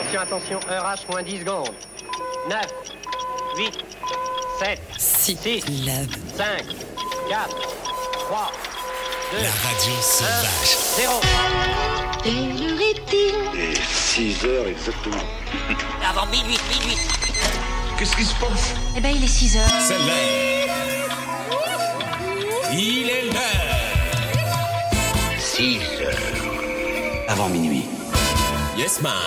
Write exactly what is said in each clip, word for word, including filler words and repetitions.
Attention, attention, heure H moins dix secondes. neuf, huit, sept, six, cinq, quatre, trois, deux, La radio sauvage. un, zéro. Quelle heure est-il ? Et six heures exactement. Avant minuit, minuit. Qu'est-ce qui se passe? Eh ben, il est six heures. C'est l'heure. Il est l'heure. six heures. Avant minuit. Yes, man.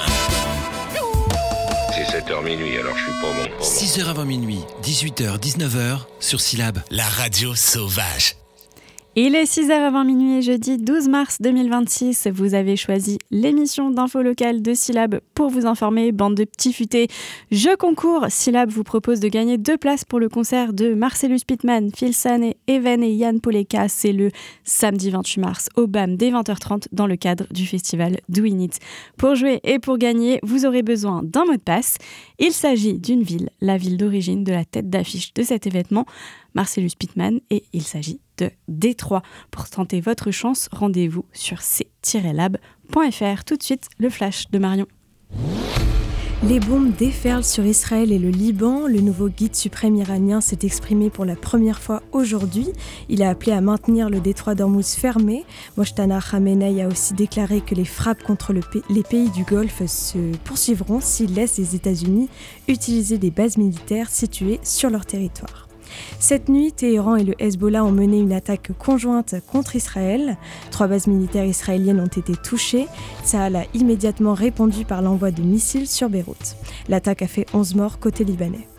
C'est sept heures minuit, alors je suis pas bon pour six heures avant minuit, dix-huit heures, dix-neuf heures, sur Syllab. La radio sauvage. Il est six heures avant minuit, jeudi douze mars deux mille vingt-six. Vous avez choisi l'émission d'info locale de Syllab pour vous informer, bande de petits futés. Jeu concours, Syllab vous propose de gagner deux places pour le concert de Marcellus Pittman, Phil San, Even et Yann Poleka. C'est le samedi vingt-huit mars au B A M dès vingt heures trente dans le cadre du festival Doing It. Pour jouer et pour gagner, vous aurez besoin d'un mot de passe. Il s'agit d'une ville, la ville d'origine de la tête d'affiche de cet événement, Marcellus Pittman, et il s'agit de Détroit. Pour tenter votre chance, rendez-vous sur c tiret lab point f r. Tout de suite, le flash de Marion. Les bombes déferlent sur Israël et le Liban. Le nouveau guide suprême iranien s'est exprimé pour la première fois aujourd'hui. Il a appelé à maintenir le détroit d'Ormuz fermé. Mojtaba Khamenei a aussi déclaré que les frappes contre le pa- les pays du Golfe se poursuivront s'ils laissent les États-Unis utiliser des bases militaires situées sur leur territoire. Cette nuit, Téhéran et le Hezbollah ont mené une attaque conjointe contre Israël. Trois bases militaires israéliennes ont été touchées. Tsahal a immédiatement répondu par l'envoi de missiles sur Beyrouth. L'attaque a fait onze morts côté libanais.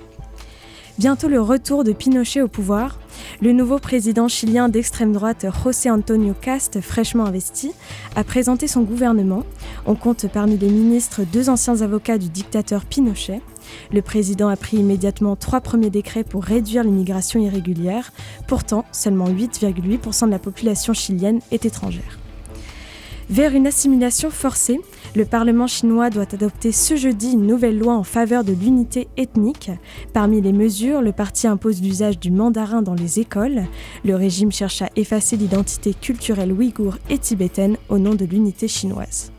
Bientôt le retour de Pinochet au pouvoir. Le nouveau président chilien d'extrême droite, José Antonio Kast, fraîchement investi, a présenté son gouvernement. On compte parmi les ministres deux anciens avocats du dictateur Pinochet. Le président a pris immédiatement trois premiers décrets pour réduire l'immigration irrégulière. Pourtant, seulement huit virgule huit pour cent de la population chilienne est étrangère. Vers une assimilation forcée, le Parlement chinois doit adopter ce jeudi une nouvelle loi en faveur de l'unité ethnique. Parmi les mesures, le parti impose l'usage du mandarin dans les écoles. Le régime cherche à effacer l'identité culturelle ouïghour et tibétaine au nom de l'unité chinoise.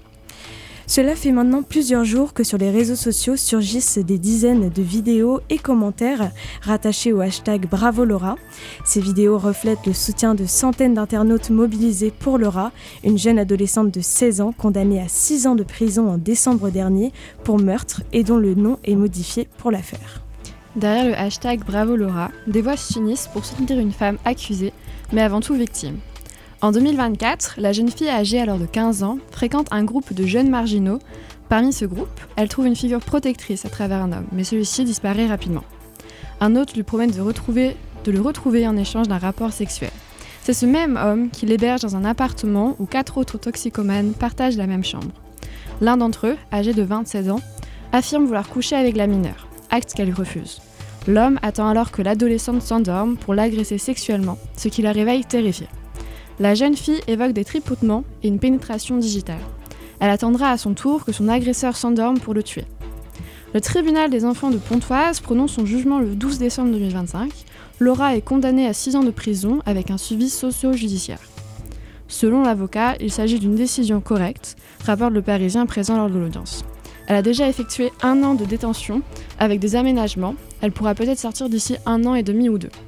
Cela fait maintenant plusieurs jours que sur les réseaux sociaux surgissent des dizaines de vidéos et commentaires rattachés au hashtag Bravo Laura. Ces vidéos reflètent le soutien de centaines d'internautes mobilisés pour Laura, une jeune adolescente de seize ans condamnée à six ans de prison en décembre dernier pour meurtre et dont le nom est modifié pour l'affaire. Derrière le hashtag Bravo Laura, des voix s'unissent pour soutenir une femme accusée, mais avant tout victime. En deux mille vingt-quatre, la jeune fille âgée alors de quinze ans fréquente un groupe de jeunes marginaux. Parmi ce groupe, elle trouve une figure protectrice à travers un homme, mais celui-ci disparaît rapidement. Un autre lui promet de, retrouver, de le retrouver en échange d'un rapport sexuel. C'est ce même homme qui l'héberge dans un appartement où quatre autres toxicomanes partagent la même chambre. L'un d'entre eux, âgé de vingt-seize ans, affirme vouloir coucher avec la mineure, acte qu'elle refuse. L'homme attend alors que l'adolescente s'endorme pour l'agresser sexuellement, ce qui la réveille terrifiée. La jeune fille évoque des tripotements et une pénétration digitale. Elle attendra à son tour que son agresseur s'endorme pour le tuer. Le tribunal des enfants de Pontoise prononce son jugement le douze décembre deux mille vingt-cinq. Laura est condamnée à six ans de prison avec un suivi socio-judiciaire. Selon l'avocat, il s'agit d'une décision correcte, rapporte le Parisien présent lors de l'audience. Elle a déjà effectué un an de détention avec des aménagements. Elle pourra peut-être sortir d'ici un an et demi ou deux.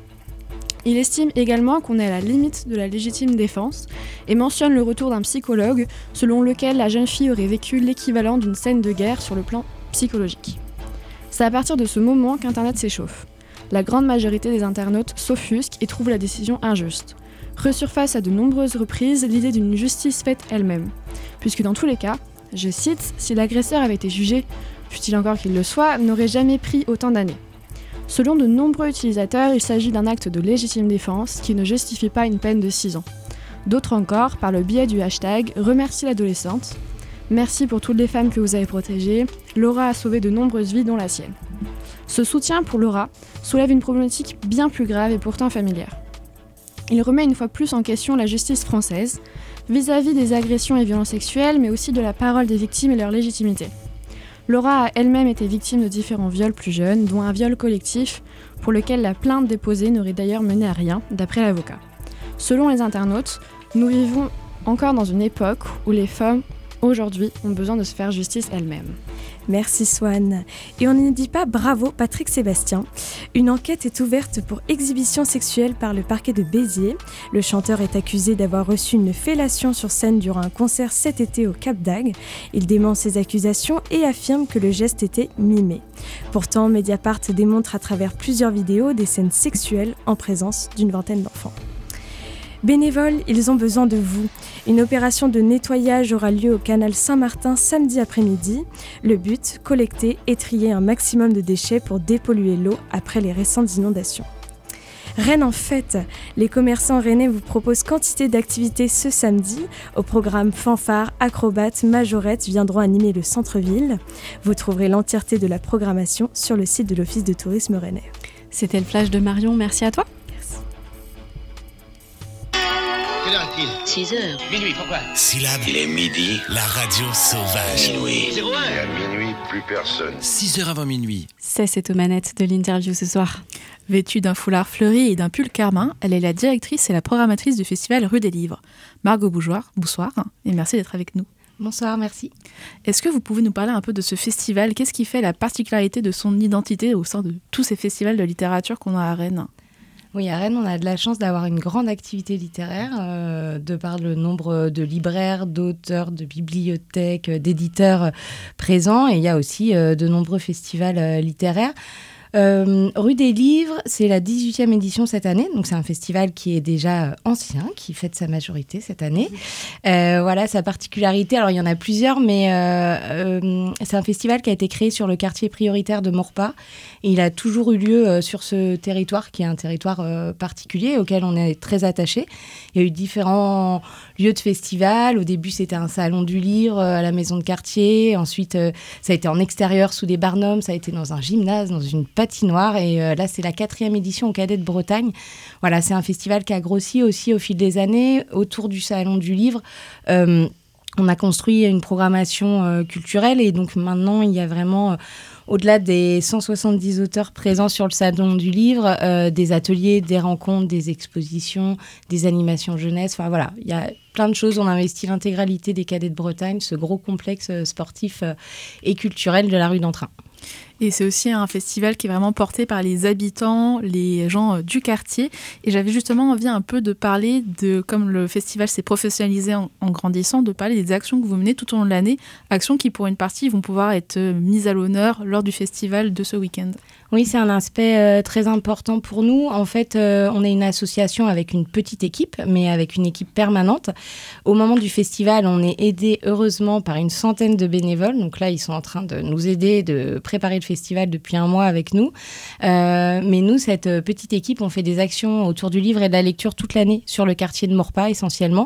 Il estime également qu'on est à la limite de la légitime défense et mentionne le retour d'un psychologue selon lequel la jeune fille aurait vécu l'équivalent d'une scène de guerre sur le plan psychologique. C'est à partir de ce moment qu'Internet s'échauffe. La grande majorité des internautes s'offusquent et trouvent la décision injuste. Resurface à de nombreuses reprises l'idée d'une justice faite elle-même, puisque dans tous les cas, je cite, « si l'agresseur avait été jugé, fût-il encore qu'il le soit, n'aurait jamais pris autant d'années ». Selon de nombreux utilisateurs, il s'agit d'un acte de légitime défense qui ne justifie pas une peine de six ans. D'autres encore, par le biais du hashtag, remercient l'adolescente. Merci pour toutes les femmes que vous avez protégées. Laura a sauvé de nombreuses vies, dont la sienne. Ce soutien pour Laura soulève une problématique bien plus grave et pourtant familière. Il remet une fois plus en question la justice française, vis-à-vis des agressions et violences sexuelles, mais aussi de la parole des victimes et leur légitimité. Laura a elle-même été victime de différents viols plus jeunes, dont un viol collectif, pour lequel la plainte déposée n'aurait d'ailleurs mené à rien, d'après l'avocat. Selon les internautes, nous vivons encore dans une époque où les femmes, aujourd'hui, ont besoin de se faire justice elles-mêmes. Merci Swan. Et on ne dit pas bravo Patrick Sébastien. Une enquête est ouverte pour exhibition sexuelle par le parquet de Béziers. Le chanteur est accusé d'avoir reçu une fellation sur scène durant un concert cet été au Cap d'Agde. Il dément ces accusations et affirme que le geste était mimé. Pourtant, Mediapart démontre à travers plusieurs vidéos des scènes sexuelles en présence d'une vingtaine d'enfants. Bénévoles, ils ont besoin de vous. Une opération de nettoyage aura lieu au canal Saint-Martin samedi après-midi. Le but, collecter et trier un maximum de déchets pour dépolluer l'eau après les récentes inondations. Rennes en fête. Les commerçants rennais vous proposent quantité d'activités ce samedi. Au programme fanfare, acrobates, majorettes viendront animer le centre-ville. Vous trouverez l'entièreté de la programmation sur le site de l'Office de tourisme rennais. C'était le flash de Marion, merci à toi. Quelle heure est-il ? six heures. Minuit, pourquoi ? Syllabe, Il est midi. la radio sauvage. Minuit. zéro un. Et à minuit, plus personne. six heures avant minuit. C'est cette aux manettes de l'interview ce soir. Vêtue d'un foulard fleuri et d'un pull carmin, elle est la directrice et la programmatrice du festival Rue des Livres. Margot Bougeoir, bonsoir et merci d'être avec nous. Bonsoir, merci. Est-ce que vous pouvez nous parler un peu de ce festival ? Qu'est-ce qui fait la particularité de son identité au sein de tous ces festivals de littérature qu'on a à Rennes ? Oui, à Rennes, on a de la chance d'avoir une grande activité littéraire, euh, de par le nombre de libraires, d'auteurs, de bibliothèques, d'éditeurs euh, présents. Et il y a aussi euh, de nombreux festivals euh, littéraires. Euh, Rue des Livres, c'est la dix-huitième édition cette année, donc c'est un festival qui est déjà ancien, qui fête sa majorité cette année. Euh, voilà sa particularité, alors il y en a plusieurs, mais euh, euh, c'est un festival qui a été créé sur le quartier prioritaire de Maurepas, et il a toujours eu lieu euh, sur ce territoire, qui est un territoire euh, particulier, auquel on est très attaché. Il y a eu différents lieux de festival, au début c'était un salon du livre euh, à la maison de quartier, ensuite euh, ça a été en extérieur sous des barnums, ça a été dans un gymnase, dans une patinoire, et euh, là c'est la quatrième édition au Cadet de Bretagne. Voilà, c'est un festival qui a grossi aussi au fil des années autour du salon du livre. Euh, on a construit une programmation euh, culturelle, et donc maintenant il y a vraiment euh, au-delà des cent soixante-dix auteurs présents sur le salon du livre, euh, des ateliers, des rencontres, des expositions, des animations jeunesse. Enfin voilà, il y a plein de choses. On investit l'intégralité des Cadets de Bretagne, ce gros complexe sportif euh, et culturel de la rue d'Entrain. Et c'est aussi un festival qui est vraiment porté par les habitants, les gens du quartier. Et j'avais justement envie un peu de parler de, comme le festival s'est professionnalisé en, en grandissant, de parler des actions que vous menez tout au long de l'année, actions qui pour une partie vont pouvoir être mises à l'honneur lors du festival de ce week-end. Oui, c'est un aspect euh, très important pour nous. En fait, euh, on est une association avec une petite équipe, mais avec une équipe permanente. Au moment du festival, on est aidé heureusement par une centaine de bénévoles. Donc là, ils sont en train de nous aider, de préparer le festival depuis un mois avec nous. Euh, mais nous, cette petite équipe, on fait des actions autour du livre et de la lecture toute l'année sur le quartier de Maurepas essentiellement,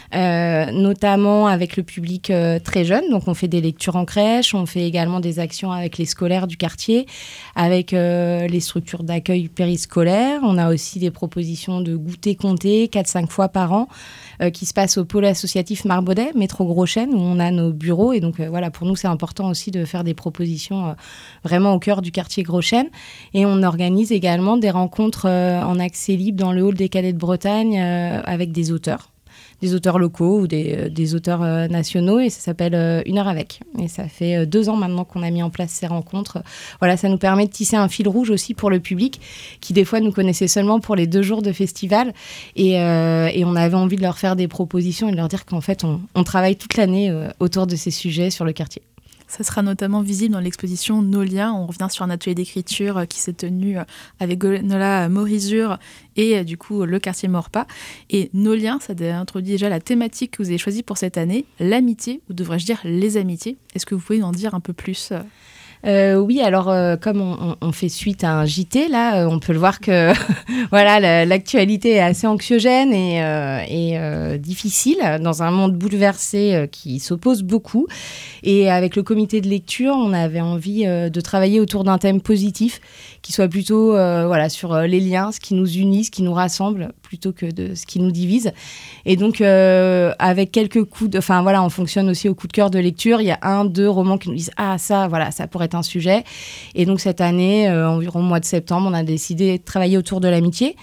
euh, notamment avec le public euh, très jeune. Donc on fait des lectures en crèche, on fait également des actions avec les scolaires du quartier, avec euh, les structures d'accueil périscolaire. On a aussi des propositions de goûter compté quatre à cinq fois par an euh, qui se passent au pôle associatif Marbaudet, métro Gros-Chêne, où on a nos bureaux. Et donc euh, voilà, pour nous, c'est important aussi de faire des propositions euh, vraiment au cœur du quartier Gros-Chêne. Et on organise également des rencontres euh, en accès libre dans le hall des Cadets de Bretagne euh, avec des auteurs. des auteurs locaux ou des, euh, des auteurs euh, nationaux, et ça s'appelle euh, Une heure avec. Et ça fait euh, deux ans maintenant qu'on a mis en place ces rencontres. Voilà, ça nous permet de tisser un fil rouge aussi pour le public, qui des fois nous connaissait seulement pour les deux jours de festival, et, euh, et on avait envie de leur faire des propositions et de leur dire qu'en fait on, on travaille toute l'année euh, autour de ces sujets sur le quartier. Ça sera notamment visible dans l'exposition Nos liens. On revient sur un atelier d'écriture qui s'est tenu avec Gwenola Morizur et du coup le quartier Maurepas. Et Nos liens, ça introduit déjà la thématique que vous avez choisie pour cette année, l'amitié, ou devrais-je dire les amitiés. Est-ce que vous pouvez en dire un peu plus ? Euh, oui, alors euh, comme on, on fait suite à un J T, là, euh, on peut le voir que voilà, la, l'actualité est assez anxiogène et, euh, et euh, difficile dans un monde bouleversé euh, qui s'oppose beaucoup. Et avec le comité de lecture, on avait envie euh, de travailler autour d'un thème positif qui soit plutôt euh, voilà, sur euh, les liens, ce qui nous unit, ce qui nous rassemble, plutôt que de ce qui nous divise. Et donc, euh, avec quelques coups de... Enfin, voilà, on fonctionne aussi au coup de cœur de lecture. Il y a un, deux romans qui nous disent « Ah, ça, voilà, ça pourrait être un sujet ». Et donc, cette année, euh, environ au mois de septembre, on a décidé de travailler autour de l'amitié.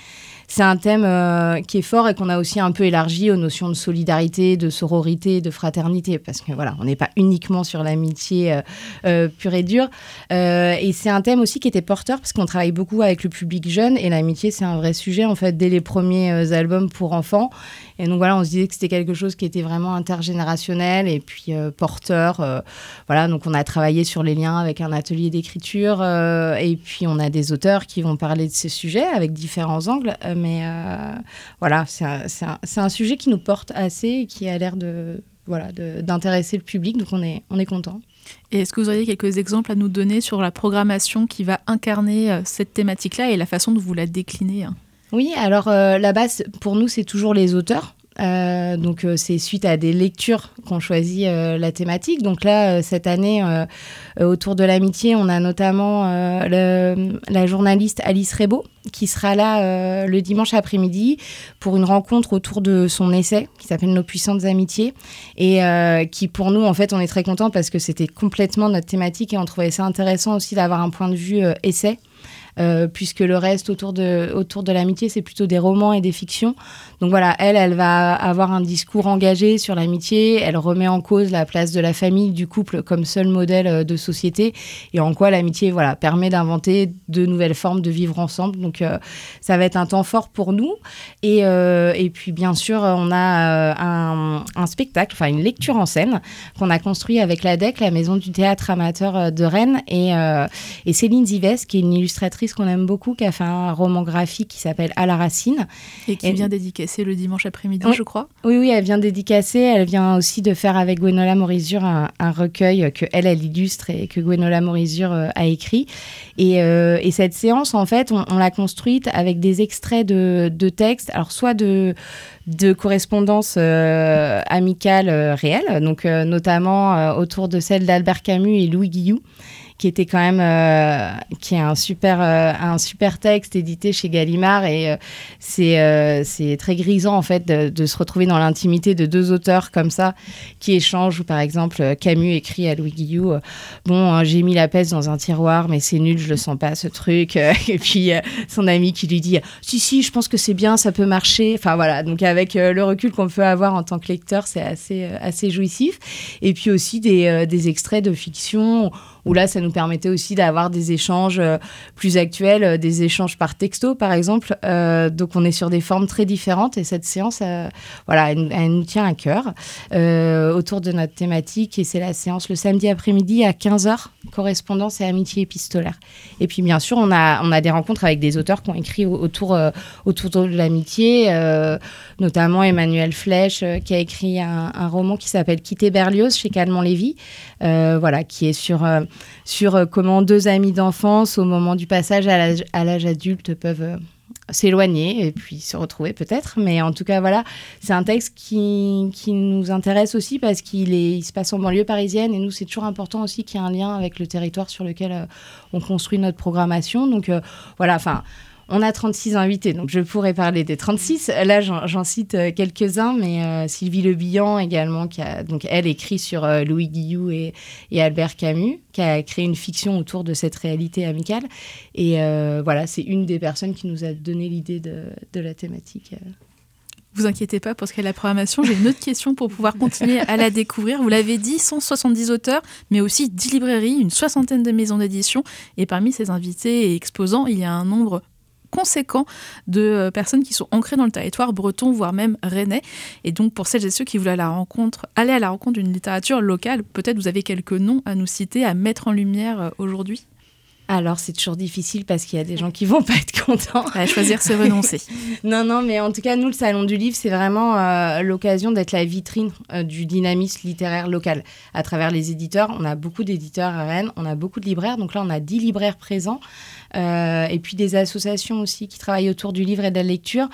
c'est un thème euh, qui est fort et qu'on a aussi un peu élargi aux notions de solidarité, de sororité, de fraternité, parce que voilà, on n'est pas uniquement sur l'amitié euh, euh, pure et dure. Euh, et c'est un thème aussi qui était porteur, parce qu'on travaille beaucoup avec le public jeune, et l'amitié, c'est un vrai sujet, en fait, dès les premiers euh, albums pour enfants. Et donc voilà, on se disait que c'était quelque chose qui était vraiment intergénérationnel et puis euh, porteur. Euh, voilà, donc on a travaillé sur les liens avec un atelier d'écriture euh, et puis on a des auteurs qui vont parler de ces sujets avec différents angles. Euh, mais euh, voilà, c'est un, c'est, un, c'est un sujet qui nous porte assez et qui a l'air de, voilà, de, d'intéresser le public. Donc on est, on est content. Et est-ce que vous auriez quelques exemples à nous donner sur la programmation qui va incarner euh, cette thématique-là et la façon dont vous la déclinez, hein? Oui, alors euh, la base, pour nous, c'est toujours les auteurs. Euh, donc, euh, c'est suite à des lectures qu'on choisit euh, la thématique. Donc là, euh, cette année, euh, euh, autour de l'amitié, on a notamment euh, le, la journaliste Alice Rebaud qui sera là euh, le dimanche après-midi pour une rencontre autour de son essai qui s'appelle « Nos puissantes amitiés » et euh, qui, pour nous, en fait, on est très contents parce que c'était complètement notre thématique et on trouvait ça intéressant aussi d'avoir un point de vue euh, essai. Euh, puisque le reste autour de, autour de l'amitié, c'est plutôt des romans et des fictions. Donc voilà, elle, elle va avoir un discours engagé sur l'amitié, elle remet en cause la place de la famille, du couple comme seul modèle de société, et en quoi l'amitié voilà, permet d'inventer de nouvelles formes de vivre ensemble. Donc euh, ça va être un temps fort pour nous. Et, euh, et puis bien sûr, on a euh, un, un spectacle, enfin une lecture en scène qu'on a construit avec l'A D E C, la Maison du Théâtre Amateur de Rennes, et, euh, et Céline Zives, qui est une illustratrice qu'on aime beaucoup, qui a fait un roman graphique qui s'appelle À la racine. Et qui et... vient dédicacer le dimanche après-midi, oui. je crois. Oui, oui, elle vient dédicacer. Elle vient aussi de faire avec Gwenola Morizur un, un recueil que elle, elle illustre et que Gwenola Morizur euh, a écrit. Et, euh, et cette séance, en fait, on, on l'a construite avec des extraits de, de textes, alors soit de... de correspondances euh, amicales euh, réelles, donc euh, notamment euh, autour de celle d'Albert Camus et Louis Guillou, qui était quand même euh, qui est un super euh, un super texte édité chez Gallimard et euh, c'est euh, c'est très grisant en fait de, de se retrouver dans l'intimité de deux auteurs comme ça qui échangent. Ou par exemple Camus écrit à Louis Guillou euh, bon hein, j'ai mis la peste dans un tiroir mais c'est nul, je le sens pas ce truc et puis euh, son ami qui lui dit si si je pense que c'est bien, ça peut marcher. Enfin voilà, donc avec euh, le recul qu'on peut avoir en tant que lecteur, c'est assez euh, assez jouissif. Et puis aussi des euh, des extraits de fiction où là, ça nous permettait aussi d'avoir des échanges euh, plus actuels, euh, des échanges par texto, par exemple. Euh, donc, on est sur des formes très différentes et cette séance, euh, voilà, elle, elle nous tient à cœur euh, autour de notre thématique. Et c'est la séance le samedi après-midi à quinze heures, correspondance et amitié épistolaire. Et puis, bien sûr, on a, on a des rencontres avec des auteurs qui ont écrit autour, euh, autour de l'amitié, euh, notamment Emmanuel Flech, euh, qui a écrit un, un roman qui s'appelle Quitter Berlioz chez Calmont-Lévy, euh, voilà, qui est sur... Euh, sur euh, comment deux amis d'enfance, au moment du passage à l'âge, à l'âge adulte, peuvent euh, s'éloigner et puis se retrouver peut-être. Mais en tout cas, voilà, c'est un texte qui, qui nous intéresse aussi parce qu'il est, il se passe en banlieue parisienne et nous, c'est toujours important aussi qu'il y ait un lien avec le territoire sur lequel euh, on construit notre programmation. Donc, euh, voilà, enfin... On a trente-six invités, donc je pourrais parler des trente-six. Là, j'en, j'en cite quelques-uns, mais euh, Sylvie Le Bihan également, qui a, donc elle écrit sur euh, Louis Guillou et, et Albert Camus, qui a créé une fiction autour de cette réalité amicale. Et euh, voilà, c'est une des personnes qui nous a donné l'idée de, de la thématique. Vous inquiétez pas pour ce qui est de la programmation. J'ai une autre question pour pouvoir continuer à la découvrir. Vous l'avez dit, cent soixante-dix auteurs, mais aussi dix librairies, une soixantaine de maisons d'édition. Et parmi ces invités et exposants, il y a un nombre conséquent de personnes qui sont ancrées dans le territoire breton, voire même rennais. Et donc, pour celles et ceux qui voulaient à la rencontre, aller à la rencontre d'une littérature locale, peut-être vous avez quelques noms à nous citer, à mettre en lumière aujourd'hui? Alors, c'est toujours difficile parce qu'il y a des gens qui vont pas être contents. À choisir, c'est renoncer. non, non, mais en tout cas, nous, le Salon du Livre, c'est vraiment euh, l'occasion d'être la vitrine euh, du dynamisme littéraire local. À travers les éditeurs, on a beaucoup d'éditeurs à Rennes, on a beaucoup de libraires. Donc là, on a dix libraires présents. Euh, et puis des associations aussi qui travaillent autour du livre et de la lecture.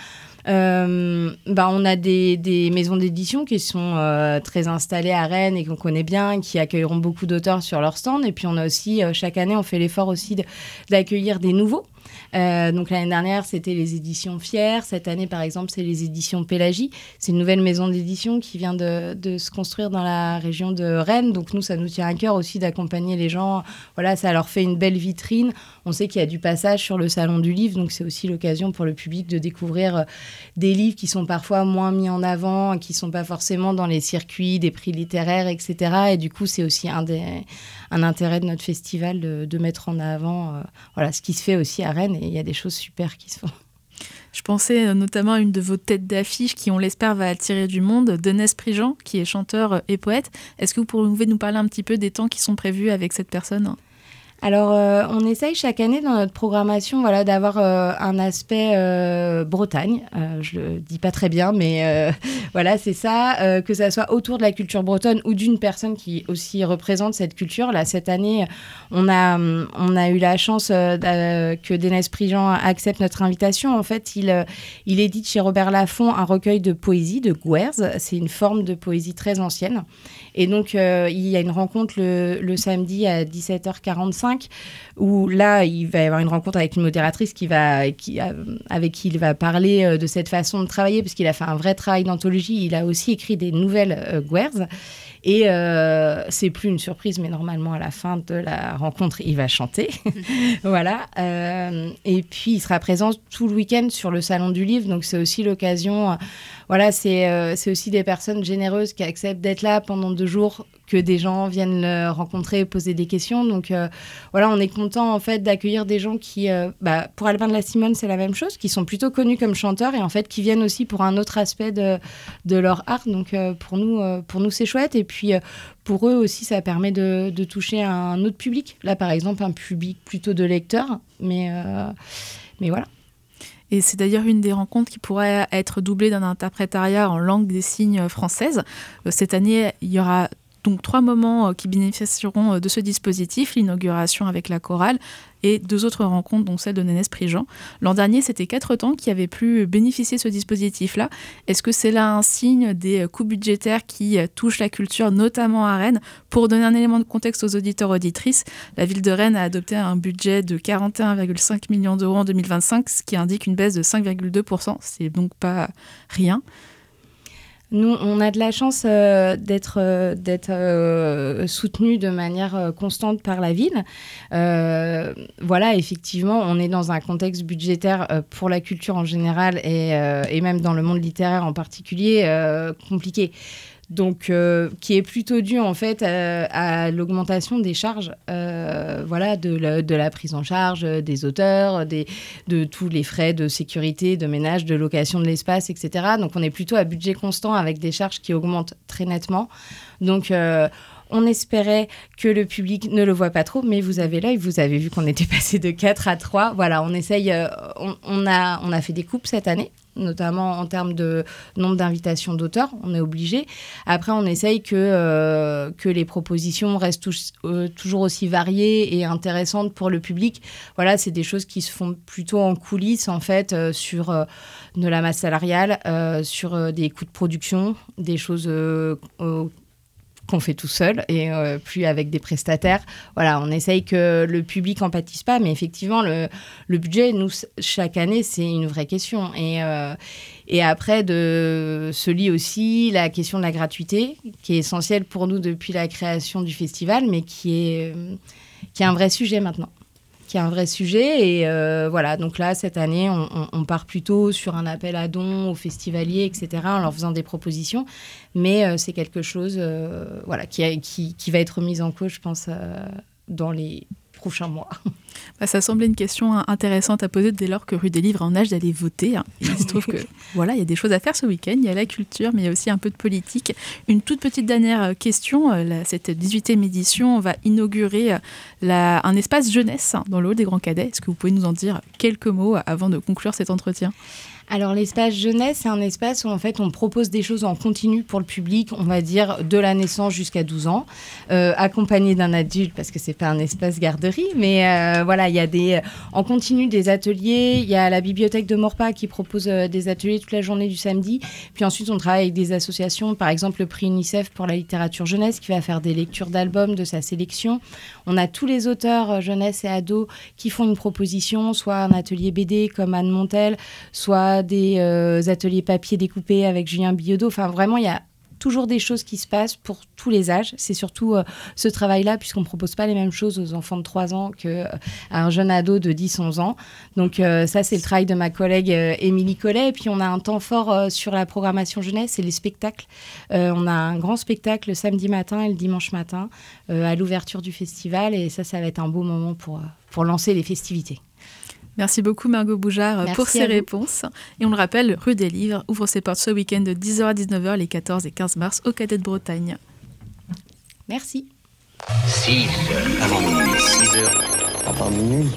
Euh, bah on a des, des maisons d'édition qui sont euh, très installées à Rennes et qu'on connaît bien, qui accueilleront beaucoup d'auteurs sur leur stand. Et puis on a aussi, euh, chaque année, on fait l'effort aussi de, d'accueillir des nouveaux. Euh, donc l'année dernière, c'était les éditions Fier. Cette année, par exemple, c'est les éditions Pélagie. C'est une nouvelle maison d'édition qui vient de, de se construire dans la région de Rennes. Donc nous, ça nous tient à cœur aussi d'accompagner les gens. Voilà, ça leur fait une belle vitrine. On sait qu'il y a du passage sur le salon du livre, donc c'est aussi l'occasion pour le public de découvrir des livres qui sont parfois moins mis en avant, qui ne sont pas forcément dans les circuits des prix littéraires, et cetera. Et du coup, c'est aussi un, des, un intérêt de notre festival de, de mettre en avant euh, voilà, ce qui se fait aussi à Rennes. Et il y a des choses super qui se font. Je pensais notamment à une de vos têtes d'affiche qui, on l'espère, va attirer du monde, Denès Prigent, qui est chanteur et poète. Est-ce que vous pouvez nous parler un petit peu des temps qui sont prévus avec cette personne ? Alors, euh, on essaye chaque année dans notre programmation voilà, d'avoir euh, un aspect euh, Bretagne. Euh, je le dis pas très bien, mais euh, voilà, c'est ça. Euh, que ça soit autour de la culture bretonne ou d'une personne qui aussi représente cette culture. Là, cette année, on a, on a eu la chance euh, que Denès Prigent accepte notre invitation. En fait, il, euh, il édite chez Robert Laffont un recueil de poésie, de Gwerz. C'est une forme de poésie très ancienne. Et donc, euh, il y a une rencontre le, le samedi à dix-sept heures quarante-cinq où là, il va y avoir une rencontre avec une modératrice qui va, qui, avec qui il va parler de cette façon de travailler, parce qu'il a fait un vrai travail d'anthologie. Il a aussi écrit des nouvelles euh, Gwerz. Et euh, c'est plus une surprise, mais normalement, à la fin de la rencontre, il va chanter. Voilà. Euh, et puis, il sera présent tout le week-end sur le Salon du Livre. Donc, c'est aussi l'occasion... Euh, voilà, c'est, euh, c'est aussi des personnes généreuses qui acceptent d'être là pendant deux jours, que des gens viennent le rencontrer, poser des questions. Donc, euh, voilà, on est content, en fait, d'accueillir des gens qui... Euh, bah, pour Albin de la Simone, c'est la même chose, qui sont plutôt connus comme chanteurs et, en fait, qui viennent aussi pour un autre aspect de, de leur art. Donc, euh, pour nous, euh, pour nous, c'est chouette. Et puis... Euh, Pour eux aussi, ça permet de, de toucher un autre public. Là, par exemple, un public plutôt de lecteurs. Mais, euh, mais voilà. Et c'est d'ailleurs une des rencontres qui pourrait être doublée d'un interprétariat en langue des signes française. Cette année, il y aura donc trois moments qui bénéficieront de ce dispositif, l'inauguration avec la chorale et deux autres rencontres, dont celle de Denès Prigent. L'an dernier, c'était quatre temps qui avaient pu bénéficier de ce dispositif-là. Est-ce que c'est là un signe des coûts budgétaires qui touchent la culture, notamment à Rennes ? Pour donner un élément de contexte aux auditeurs auditrices, la ville de Rennes a adopté un budget de quarante et un virgule cinq millions d'euros en deux mille vingt-cinq, ce qui indique une baisse de cinq virgule deux pour cent. C'est donc pas rien. Nous, on a de la chance euh, d'être, euh, d'être euh, soutenus de manière euh, constante par la ville. Euh, voilà, effectivement, on est dans un contexte budgétaire euh, pour la culture en général et, euh, et même dans le monde littéraire en particulier euh, compliqué. Donc, euh, qui est plutôt dû en fait euh, à l'augmentation des charges, euh, voilà, de la, de la prise en charge des auteurs, des, de tous les frais de sécurité, de ménage, de location de l'espace, et cetera. Donc, on est plutôt à budget constant avec des charges qui augmentent très nettement. Donc, euh, on espérait que le public ne le voit pas trop, mais vous avez l'œil, vous avez vu qu'on était passé de quatre à trois. Voilà, on essaye, euh, on, on, a, on a fait des coupes cette année, notamment en termes de nombre d'invitations d'auteurs, on est obligé. Après, on essaye que, euh, que les propositions restent tous, euh, toujours aussi variées et intéressantes pour le public. Voilà, c'est des choses qui se font plutôt en coulisses, en fait, euh, sur euh, de la masse salariale, euh, sur euh, des coûts de production, des choses... Euh, euh, qu'on fait tout seul et euh, plus avec des prestataires. Voilà, on essaye que le public en pâtisse pas, mais effectivement, le, le budget, nous, chaque année, c'est une vraie question. Et, euh, et après, de, se lie aussi la question de la gratuité, qui est essentielle pour nous depuis la création du festival, mais qui est, qui est un vrai sujet maintenant. qui est un vrai sujet. Et euh, voilà, donc là, cette année, on, on, on part plutôt sur un appel à dons aux festivaliers, et cetera, en leur faisant des propositions. Mais euh, c'est quelque chose euh, voilà, qui, a, qui, qui va être mis en cause, je pense, euh, dans les prochains mois. Bah, ça semblait une question intéressante à poser dès lors que Rue des Livres est en âge d'aller voter. Hein. Et il se trouve que voilà, il y a des choses à faire ce week-end. Il y a la culture, mais il y a aussi un peu de politique. Une toute petite dernière question. La, cette dix-huitième édition va inaugurer la, un espace jeunesse dans le hall des Grands Cadets. Est-ce que vous pouvez nous en dire quelques mots avant de conclure cet entretien ? Alors l'espace jeunesse, c'est un espace où en fait on propose des choses en continu pour le public, on va dire de la naissance jusqu'à douze ans, euh, accompagné d'un adulte parce que c'est pas un espace garderie, mais euh, voilà, il y a des en continu des ateliers, il y a la bibliothèque de Maurepas qui propose euh, des ateliers toute la journée du samedi, puis ensuite on travaille avec des associations, par exemple le prix UNICEF pour la littérature jeunesse qui va faire des lectures d'albums de sa sélection. On a tous les auteurs euh, jeunesse et ados qui font une proposition, soit un atelier B D comme Anne Montel, soit des euh, ateliers papier découpés avec Julien Billaudot. Enfin, vraiment, il y a toujours des choses qui se passent pour tous les âges. C'est surtout euh, ce travail-là, puisqu'on ne propose pas les mêmes choses aux enfants de trois ans qu'à un jeune ado de dix onze ans. Donc euh, ça, c'est le travail de ma collègue euh, Émilie Collet. Et puis, on a un temps fort euh, sur la programmation jeunesse et les spectacles. Euh, on a un grand spectacle le samedi matin et le dimanche matin euh, à l'ouverture du festival. Et ça, ça va être un beau moment pour, euh, pour lancer les festivités. Merci beaucoup Margot Boujard Merci pour ces réponses. Et on le rappelle, Rue des Livres ouvre ses portes ce week-end de dix heures à dix-neuf heures les quatorze et quinze mars au Cadet de Bretagne. Merci. six heures avant minuit. six heures avant minuit.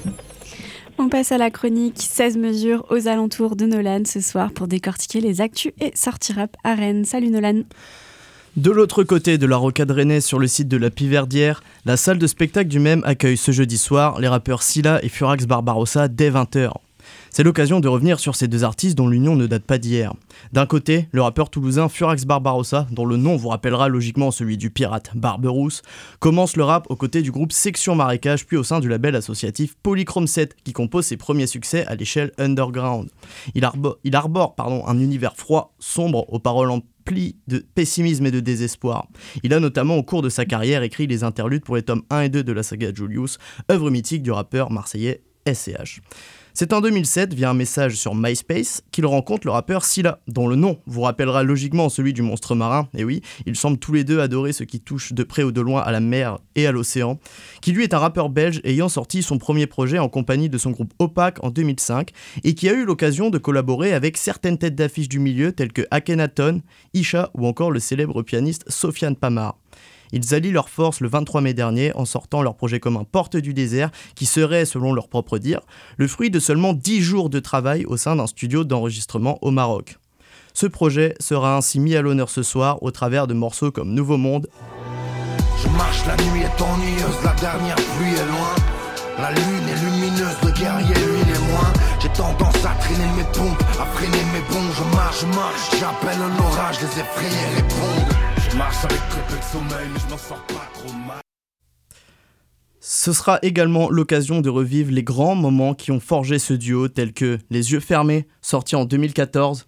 On passe à la chronique seize mesures aux alentours de Nolan ce soir pour décortiquer les actus et sorties rap à Rennes. Salut Nolan. De l'autre côté de la rocade rennaise sur le site de la Piverdière, la salle de spectacle du même accueille ce jeudi soir les rappeurs Scylla et Furax Barbarossa dès vingt heures. C'est l'occasion de revenir sur ces deux artistes dont l'union ne date pas d'hier. D'un côté, le rappeur toulousain Furax Barbarossa, dont le nom vous rappellera logiquement celui du pirate Barberousse, commence le rap aux côtés du groupe Section Marécage puis au sein du label associatif Polychrome sept qui compose ses premiers succès à l'échelle underground. Il arbore, il arbore pardon, un univers froid, sombre, aux paroles en de pessimisme et de désespoir. Il a notamment au cours de sa carrière écrit les interludes pour les tomes un et deux de la saga Julius, œuvre mythique du rappeur marseillais S C H. C'est en deux mille sept, via un message sur MySpace, qu'il rencontre le rappeur Scylla, dont le nom vous rappellera logiquement celui du monstre marin, et oui, ils semblent tous les deux adorer ce qui touche de près ou de loin à la mer et à l'océan, qui lui est un rappeur belge ayant sorti son premier projet en compagnie de son groupe Opaque en deux mille cinq, et qui a eu l'occasion de collaborer avec certaines têtes d'affiche du milieu telles que Akhenaton, Isha ou encore le célèbre pianiste Sofiane Pamar. Ils allient leurs forces le vingt-trois mai dernier en sortant leur projet commun Porte du désert, qui serait, selon leur propre dire, le fruit de seulement dix jours de travail au sein d'un studio d'enregistrement au Maroc. Ce projet sera ainsi mis à l'honneur ce soir au travers de morceaux comme Nouveau Monde. Je marche, la nuit est ennuyeuse, la dernière pluie est loin. La lune est lumineuse, le guerrier lui il est moins. J'ai tendance à traîner mes pompes, à freiner mes bons. Je marche, je marche, j'appelle un orage, les effrayés répondent. Je marche avec très peu de sommeil, mais je m'en sors pas trop mal. Ce sera également l'occasion de revivre les grands moments qui ont forgé ce duo, tels que Les Yeux Fermés, sorti en deux mille quatorze.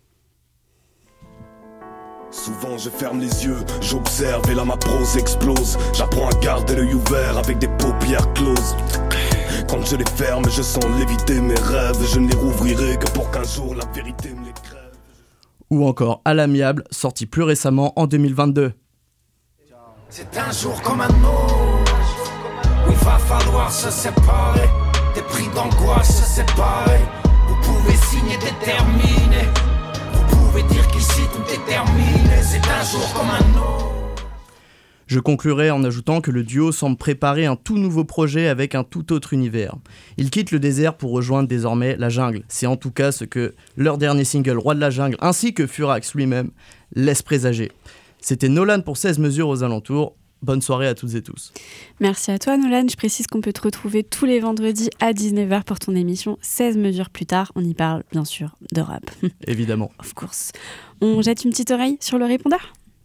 Souvent je ferme les yeux, j'observe et là ma prose explose. J'apprends à garder l'œil ouvert avec des paupières closes. Quand je les ferme, je sens léviter mes rêves. Je ne les rouvrirai que pour qu'un jour la vérité me les crève. Ou encore À l'amiable, sorti plus récemment en deux mille vingt-deux. C'est un jour comme un autre, où il va falloir se séparer. Des prix d'angoisse, c'est pareil. Vous pouvez signer déterminé, vous pouvez dire qu'ici tout est terminé. C'est un jour comme un autre. Je conclurai en ajoutant que le duo semble préparer un tout nouveau projet avec un tout autre univers. Ils quittent le désert pour rejoindre désormais la jungle. C'est en tout cas ce que leur dernier single Roi de la jungle ainsi que Furax lui-même laisse présager. C'était Nolan pour seize mesures aux alentours. Bonne soirée à toutes et tous. Merci à toi Nolan. Je précise qu'on peut te retrouver tous les vendredis à dix-neuf heures pour ton émission seize mesures plus tard. On y parle bien sûr de rap. Évidemment. Of course. On jette une petite oreille sur le répondeur ?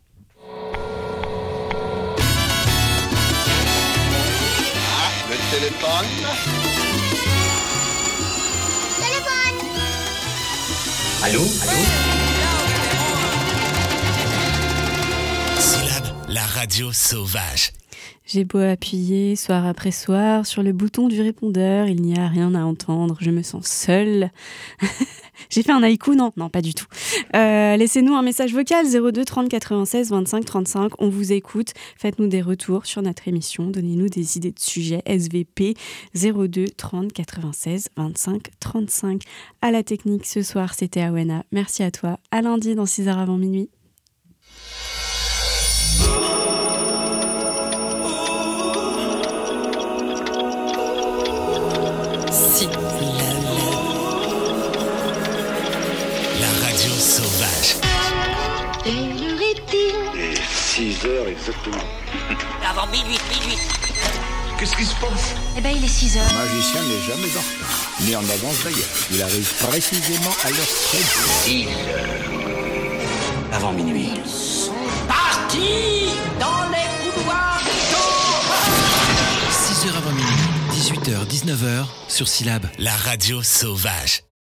Le téléphone. Téléphone. Allô ? Allô ? Syllabe, la radio sauvage. J'ai beau appuyer soir après soir sur le bouton du répondeur, il n'y a rien à entendre, je me sens seule. J'ai fait un haïku ? Non, non, pas du tout. Euh, laissez-nous un message vocal zéro deux trente quatre-vingt-seize vingt-cinq trente-cinq. On vous écoute. Faites-nous des retours sur notre émission. Donnez-nous des idées de sujets. S V P zéro deux trente quatre-vingt-seize vingt-cinq trente-cinq. À la technique ce soir, c'était Awena. Merci à toi. À lundi dans six heures avant minuit. Si. sauvage. Et le reptile. Et six heures exactement. Avant minuit, minuit. Qu'est-ce qui se passe? Eh ben, il est six heures. Le magicien n'est jamais en retard, ni en avance d'ailleurs. Il arrive précisément à l'heure prévue. six heures. Avant minuit. Ils sont partis dans les couloirs du temps. six heures avant minuit, dix-huit heures, dix-neuf heures, sur Syllab, la radio sauvage.